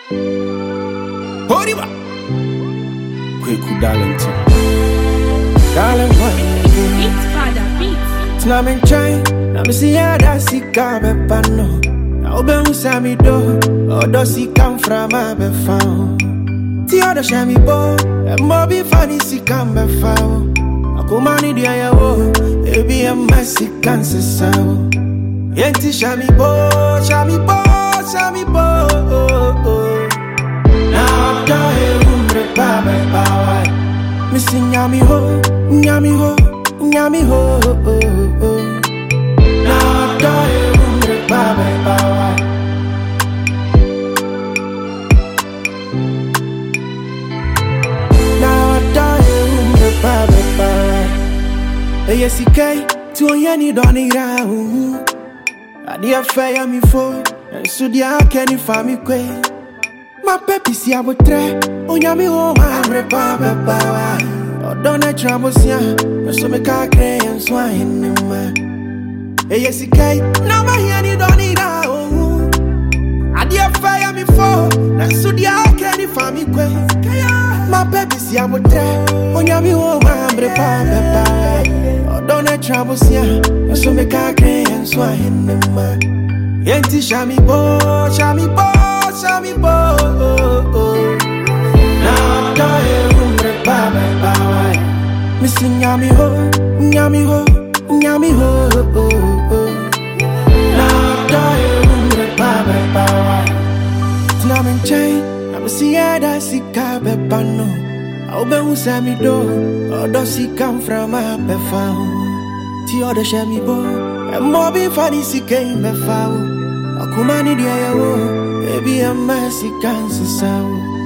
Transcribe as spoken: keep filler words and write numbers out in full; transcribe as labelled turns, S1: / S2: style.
S1: Horiba. Quick, darling.
S2: Darling,
S3: Beats, father, beats.
S2: now I'm trying. Now me see how that sick come up, no. Now be who say me do, or does he come from a be found? The other share me bo, and more be funny sick come be found. I come on in the air, oh, baby I'm messy cancer so. Yenti share me bo, share me bo, share me bo. Now I'm dying, umbre pa be pa. Missing yami ho, yami ho, yami ho. Now I'm dying, umbre pa be pa. Yes, he came to any donny round. I dear fire me for, and so dear can you find me quay. My peppy see I would try, on yami home, I'm repaba. Or don't I trouble, yeah, and so me can't cray and swine. Yes, he came, now my any donny round. I dear fire me for, and so dear can you find me quay. My baby see I would try, on yami home, I'm repaba. Don't I trouble, yeah, and so me can't cray and swine. Yenti shami bo, shami bo, shami bo. Now I'm dying, umbre pa me pa. Missing yami ho, yami ho, yami ho. Now I'm dying, umbre pa me pa. Now I'm in chain, I'm see how that sick car be pano. I'll be who say me do, or does he come from a be found? The other share me bo, and more be funny si came be found. I come on in the air, baby I'm messy cancer so.